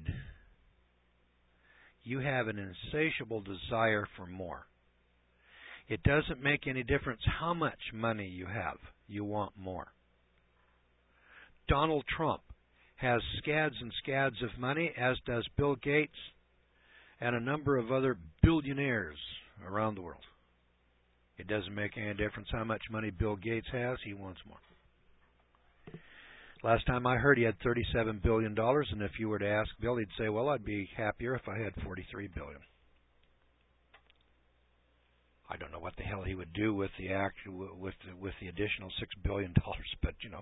You have an insatiable desire for more. It doesn't make any difference how much money you have. You want more. Donald Trump has scads and scads of money, as does Bill Gates and a number of other billionaires around the world. It doesn't make any difference how much money Bill Gates has. He wants more. Last time I heard, he had thirty-seven billion dollars, and if you were to ask Bill, he'd say, well, I'd be happier if I had forty-three billion dollars. I don't know what the hell he would do with the act, with the, with the additional six billion dollars, but, you know,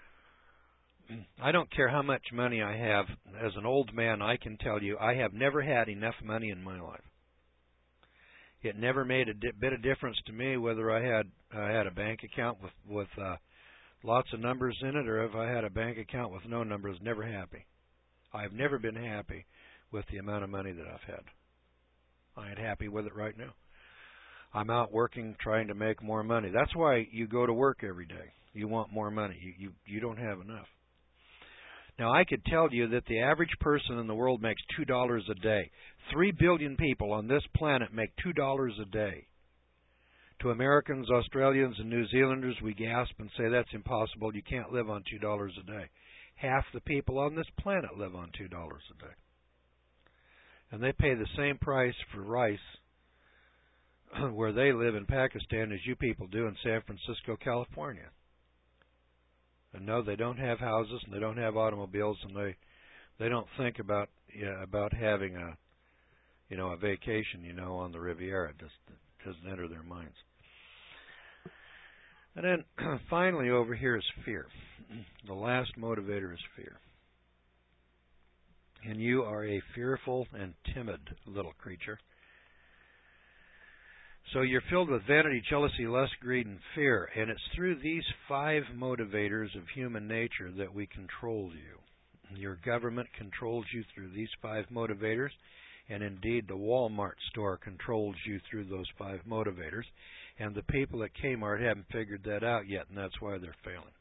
I don't care how much money I have. As an old man, I can tell you I have never had enough money in my life. It never made a di- bit of difference to me whether I had I had a bank account with, with uh, lots of numbers in it, or if I had a bank account with no numbers. Never happy. I've never been happy with the amount of money that I've had. I ain't happy with it right now. I'm out working, trying to make more money. That's why you go to work every day. You want more money. You you, you don't have enough. Now, I could tell you that the average person in the world makes two dollars a day. Three billion people on this planet make two dollars a day. To Americans, Australians, and New Zealanders, we gasp and say, that's impossible. You can't live on two dollars a day. Half the people on this planet live on two dollars a day. And they pay the same price for rice where they live in Pakistan as you people do in San Francisco, California. And no, they don't have houses and they don't have automobiles, and they they don't think about yeah, about having a you know a vacation you know on the Riviera. It just it doesn't enter their minds. And then finally over here is fear. The last motivator is fear. And you are a fearful and timid little creature. So you're filled with vanity, jealousy, lust, greed, and fear. And it's through these five motivators of human nature that we control you. Your government controls you through these five motivators. And indeed, the Walmart store controls you through those five motivators. And the people at Kmart haven't figured that out yet, and that's why they're failing.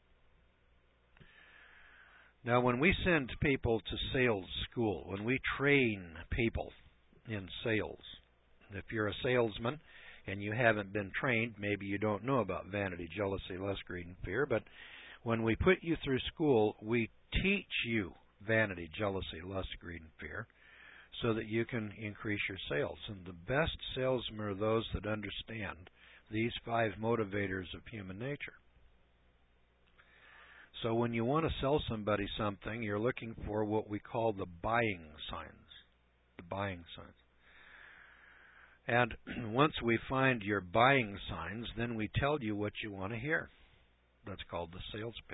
Now, when we send people to sales school, when we train people in sales, if you're a salesman and you haven't been trained, maybe you don't know about vanity, jealousy, lust, greed, and fear, but when we put you through school, we teach you vanity, jealousy, lust, greed, and fear so that you can increase your sales. And the best salesmen are those that understand these five motivators of human nature. So when you want to sell somebody something, you're looking for what we call the buying signs. The buying signs. And once we find your buying signs, then we tell you what you want to hear. That's called the sales pitch.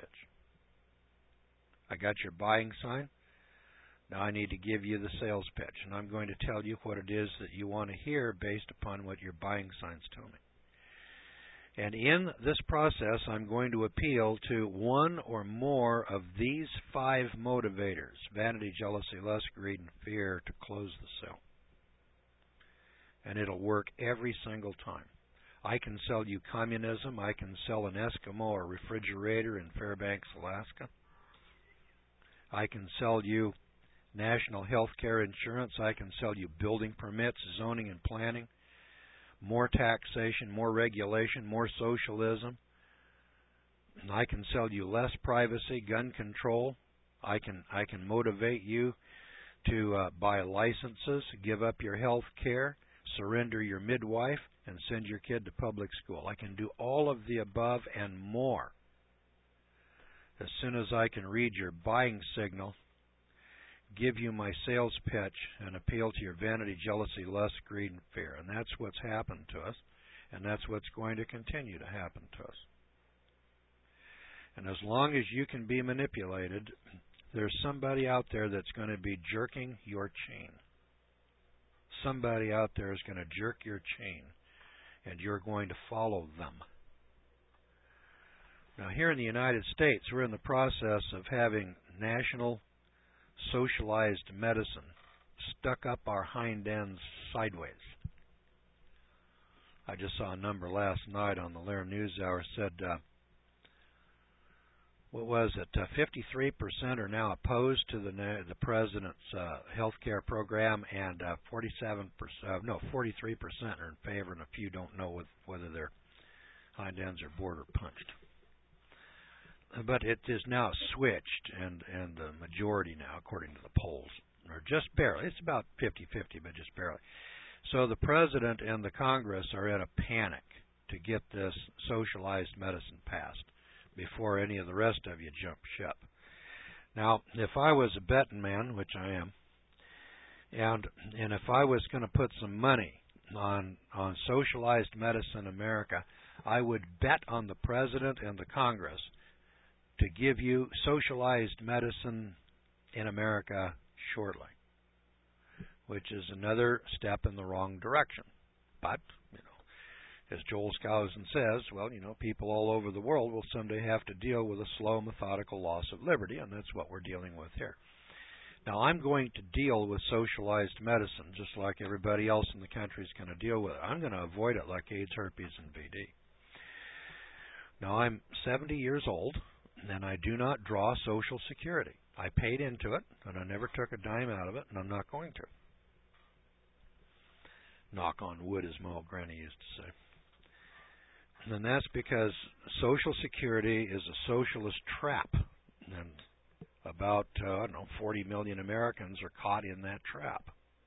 I got your buying sign. Now I need to give you the sales pitch. And I'm going to tell you what it is that you want to hear based upon what your buying signs tell me. And in this process, I'm going to appeal to one or more of these five motivators, vanity, jealousy, lust, greed, and fear, to close the sale. And it'll work every single time. I can sell you communism. I can sell an Eskimo or refrigerator in Fairbanks, Alaska. I can sell you national health care insurance. I can sell you building permits, zoning and planning, more taxation, more regulation, more socialism. I can sell you less privacy, gun control. I can I can motivate you to uh, buy licenses, give up your health care, surrender your midwife, and send your kid to public school. I can do all of the above and more. As soon as I can read your buying signal, give you my sales pitch, and appeal to your vanity, jealousy, lust, greed, and fear. And that's what's happened to us, and that's what's going to continue to happen to us. And as long as you can be manipulated, there's somebody out there that's going to be jerking your chain. Somebody out there is going to jerk your chain, and you're going to follow them. Now, here in the United States, we're in the process of having national socialized medicine stuck up our hind ends sideways. I just saw a number last night on the Lair News Hour said, uh, what was it, uh, fifty-three percent are now opposed to the the president's uh, health care program, and uh, forty-seven percent, uh, no, forty-three percent are in favor, and a few don't know with, whether their hind ends are bored or punched. But it is now switched, and, and the majority now, according to the polls, or just barely. It's about fifty-fifty, but just barely. So the President and the Congress are in a panic to get this socialized medicine passed before any of the rest of you jump ship. Now, if I was a betting man, which I am, and and if I was going to put some money on on socialized medicine in America, I would bet on the President and the Congress to give you socialized medicine in America shortly, which is another step in the wrong direction. But, you know, as Joel Skousen says, well, you know, people all over the world will someday have to deal with a slow, methodical loss of liberty, and that's what we're dealing with here. Now, I'm going to deal with socialized medicine just like everybody else in the country is going to deal with it. I'm going to avoid it like AIDS, herpes, and V D. Now, I'm seventy years old, and I do not draw Social Security. I paid into it, and I never took a dime out of it, and I'm not going to. Knock on wood, as my old granny used to say. And that's because Social Security is a socialist trap, and about, uh, I don't know, forty million Americans are caught in that trap.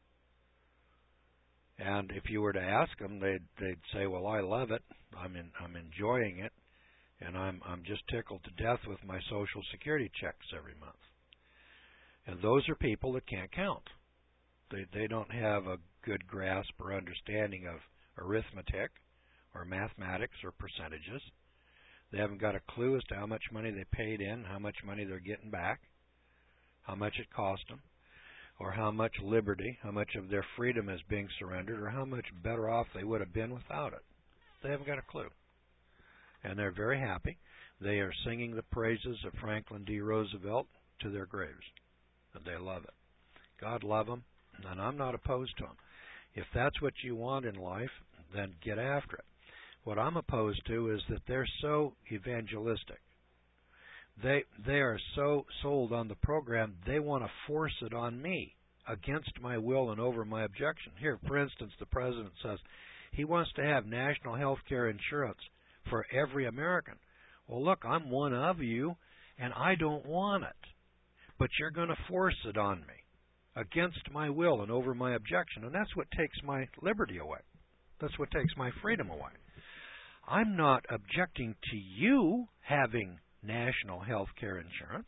And if you were to ask them, they'd, they'd say, well, I love it, I'm, in, I'm enjoying it, and I'm I'm just tickled to death with my Social Security checks every month. And those are people that can't count. They they don't have a good grasp or understanding of arithmetic or mathematics or percentages. They haven't got a clue as to how much money they paid in, how much money they're getting back, how much it cost them. or how much liberty, how much of their freedom is being surrendered, or how much better off they would have been without it. They haven't got a clue. And they're very happy. They are singing the praises of Franklin D. Roosevelt to their graves. And they love it. God love them, and I'm not opposed to them. If that's what you want in life, then get after it. What I'm opposed to is that they're so evangelistic. They they are so sold on the program, they want to force it on me against my will and over my objection. Here, for instance, the president says he wants to have national health care insurance for every American. Well, look, I'm one of you, and I don't want it. But you're going to force it on me against my will and over my objection, and that's what takes my liberty away. That's what takes my freedom away. I'm not objecting to you having national health care insurance.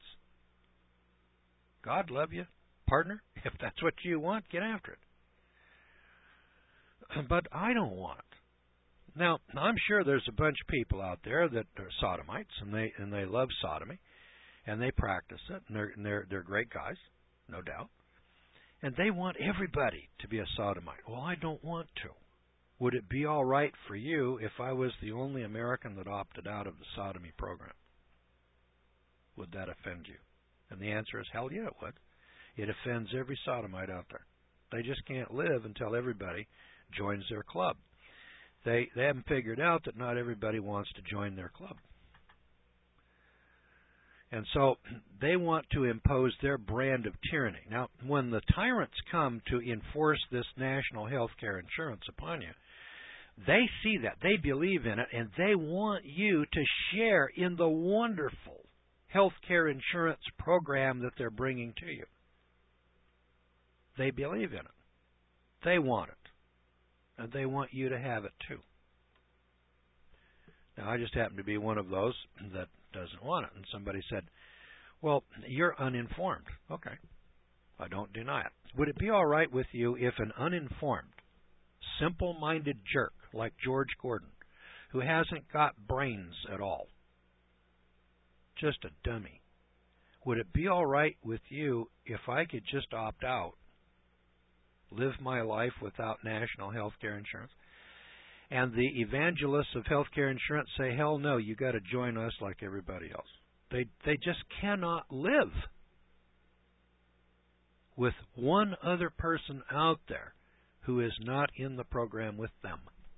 God love you, partner. If that's what you want, get after it. But I don't want it. Now, I'm sure there's a bunch of people out there that are sodomites, and they and they love sodomy, and they practice it, and they're and they're, they're great guys, no doubt. And they want everybody to be a sodomite. Well, I don't want to. Would it be all right for you if I was the only American that opted out of the sodomy program? Would that offend you? And the answer is, hell yeah, it would. It offends every sodomite out there. They just can't live until everybody joins their club. They they haven't figured out that not everybody wants to join their club. And so they want to impose their brand of tyranny. Now, when the tyrants come to enforce this national health care insurance upon you, they see that, they believe in it, and they want you to share in the wonderful health care insurance program that they're bringing to you. They believe in it. They want it. And they want you to have it too. Now, I just happen to be one of those that doesn't want it. And somebody said, well, you're uninformed. Okay. I don't deny it. Would it be all right with you if an uninformed, simple-minded jerk like George Gordon, who hasn't got brains at all, just a dummy, would it be all right with you if I could just opt out, live my life without national health care insurance, and the evangelists of health care insurance say, hell no, you got to join us like everybody else? They they just cannot live with one other person out there who is not in the program with them.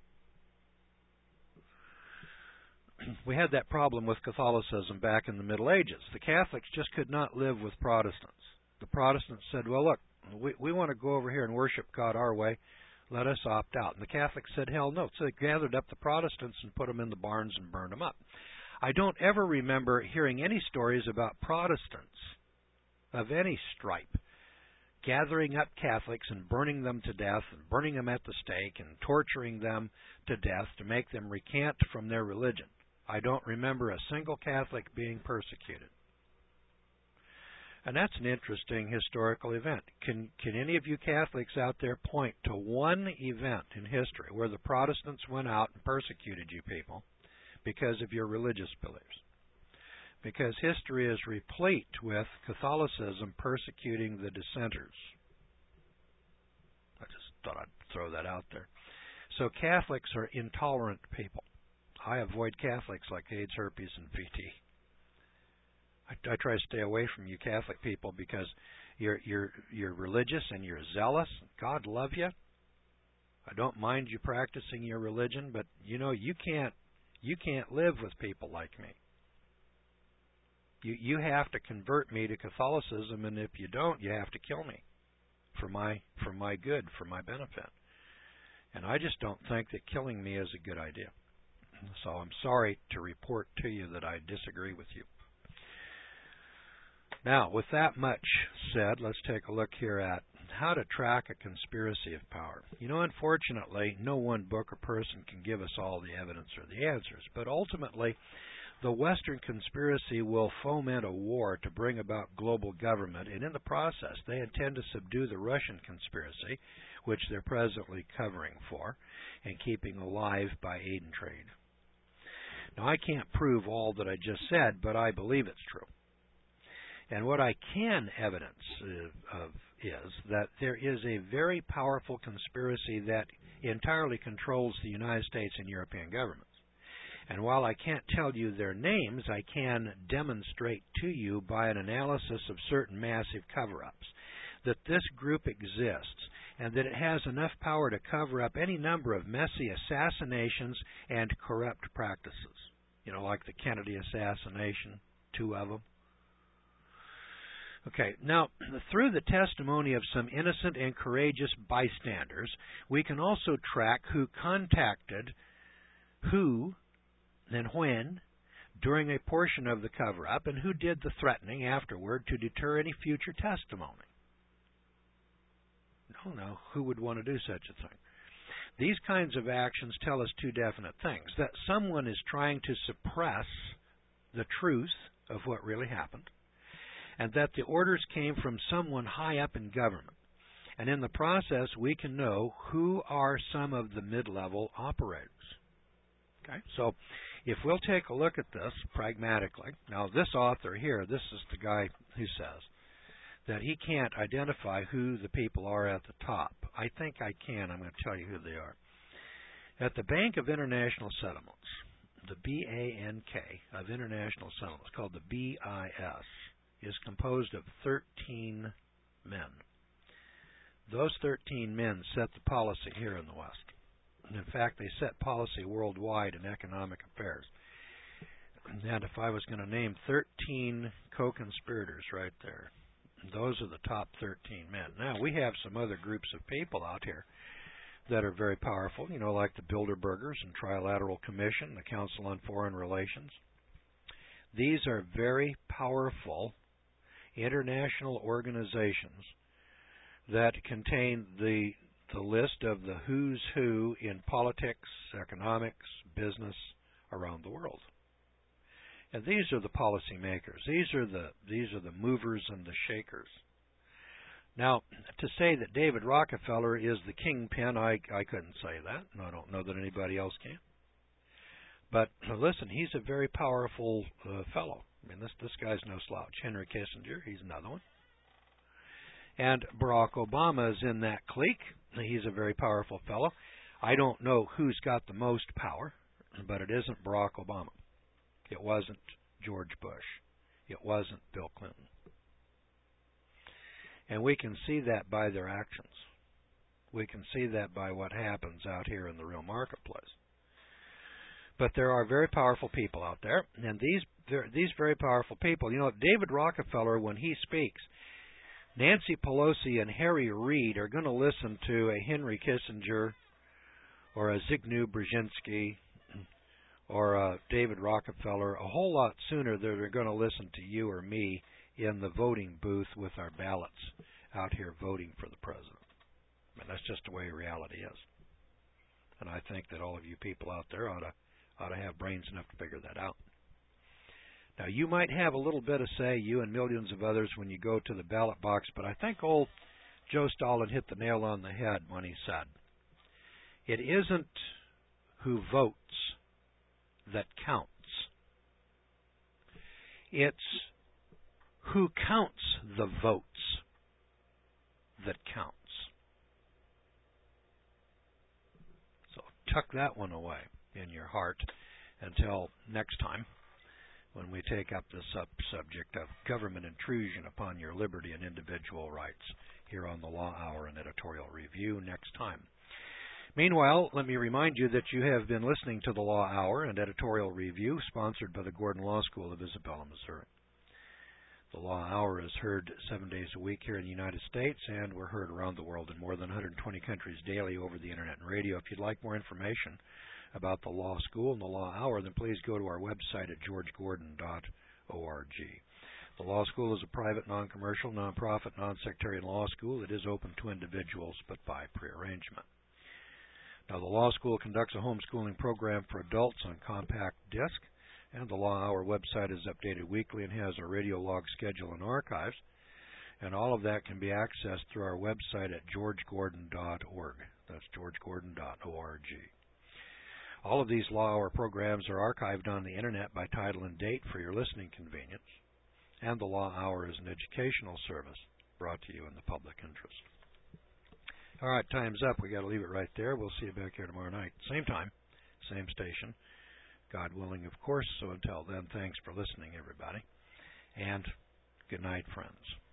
We had that problem with Catholicism back in the Middle Ages. The Catholics just could not live with Protestants. The Protestants said, well, look, we, we want to go over here and worship God our way. Let us opt out. And the Catholics said, hell no. So they gathered up the Protestants and put them in the barns and burned them up. I don't ever remember hearing any stories about Protestants of any stripe gathering up Catholics and burning them to death and burning them at the stake and torturing them to death to make them recant from their religion. I don't remember a single Catholic being persecuted. And that's an interesting historical event. Can can any of you Catholics out there point to one event in history where the Protestants went out and persecuted you people because of your religious beliefs? Because history is replete with Catholicism persecuting the dissenters. I just thought I'd throw that out there. So Catholics are intolerant people. I avoid Catholics like AIDS, herpes, and V T. I, I try to stay away from you Catholic people because you're you're you're religious and you're zealous. God love you. I don't mind you practicing your religion, but you know you can't you can't live with people like me. You you have to convert me to Catholicism, and if you don't, you have to kill me for my for my good, for my benefit. And I just don't think that killing me is a good idea. So I'm sorry to report to you that I disagree with you. Now, with that much said, let's take a look here at how to track a conspiracy of power. You know, unfortunately, no one book or person can give us all the evidence or the answers, but ultimately, the Western conspiracy will foment a war to bring about global government, and in the process, they intend to subdue the Russian conspiracy, which they're presently covering for and keeping alive by aid and trade. Now, I can't prove all that I just said, but I believe it's true. And what I can evidence uh, of is that there is a very powerful conspiracy that entirely controls the United States and European governments. And while I can't tell you their names, I can demonstrate to you by an analysis of certain massive cover-ups that this group exists and that it has enough power to cover up any number of messy assassinations and corrupt practices. You know, like the Kennedy assassination, two of them. Okay, now, through the testimony of some innocent and courageous bystanders, we can also track who contacted who and when during a portion of the cover-up and who did the threatening afterward to deter any future testimony. No, no, who would want to do such a thing? These kinds of actions tell us two definite things: that someone is trying to suppress the truth of what really happened, and that the orders came from someone high up in government. And in the process, we can know who are some of the mid-level operators. Okay, so if we'll take a look at this pragmatically, now this author here, this is the guy who says that he can't identify who the people are at the top. I think I can. I'm going to tell you who they are. At the Bank of International Settlements, the B A N K of International Settlements, called the B I S, is composed of thirteen men. Those thirteen men set the policy here in the West. And in fact, they set policy worldwide in economic affairs. And if I was going to name thirteen co-conspirators right there, those are the top thirteen men. Now, we have some other groups of people out here that are very powerful, you know, like the Bilderbergers and Trilateral Commission, the Council on Foreign Relations. These are very powerful international organizations that contain the the list of the who's who in politics, economics, business around the world. And these are the policy makers. These are the these are the movers and the shakers. Now, to say that David Rockefeller is the kingpin, I I couldn't say that, and I don't know that anybody else can. But listen, he's a very powerful uh, fellow. I mean, this this guy's no slouch. Henry Kissinger, he's another one. And Barack Obama is in that clique. He's a very powerful fellow. I don't know who's got the most power, but it isn't Barack Obama. It wasn't George Bush. It wasn't Bill Clinton. And we can see that by their actions. We can see that by what happens out here in the real marketplace. But there are very powerful people out there, and these these very powerful people, you know, David Rockefeller, when he speaks, Nancy Pelosi and Harry Reid are going to listen to a Henry Kissinger or a Zbigniew Brzezinski or a David Rockefeller a whole lot sooner than they're going to listen to you or me in the voting booth with our ballots out here voting for the president. I mean, that's just the way reality is. And I think that all of you people out there ought to ought to have brains enough to figure that out. Now, you might have a little bit of say, you and millions of others, when you go to the ballot box, but I think old Joe Stalin hit the nail on the head when he said, it isn't who votes that counts. It's who counts the votes that counts. So tuck that one away in your heart until next time, when we take up the sub subject of government intrusion upon your liberty and individual rights here on the Law Hour and Editorial Review next time. Meanwhile, let me remind you that you have been listening to the Law Hour and Editorial Review, sponsored by the Gordon Law School of Isabella, Missouri. The Law Hour is heard seven days a week here in the United States, and we're heard around the world in more than one hundred twenty countries daily over the Internet and radio. If you'd like more information about the Law School and the Law Hour, then please go to our website at george gordon dot org. The Law School is a private, non-commercial, non-profit, non-sectarian law school. It is open to individuals, but by prearrangement. Now, the Law School conducts a homeschooling program for adults on compact disc, and the Law Hour website is updated weekly and has a radio log schedule and archives, and all of that can be accessed through our website at george gordon dot org. That's george gordon dot org. All of these Law Hour programs are archived on the Internet by title and date for your listening convenience, and the Law Hour is an educational service brought to you in the public interest. All right, time's up. We got to leave it right there. We'll see you back here tomorrow night. Same time, same station. God willing, of course. So until then, thanks for listening, everybody. And good night, friends.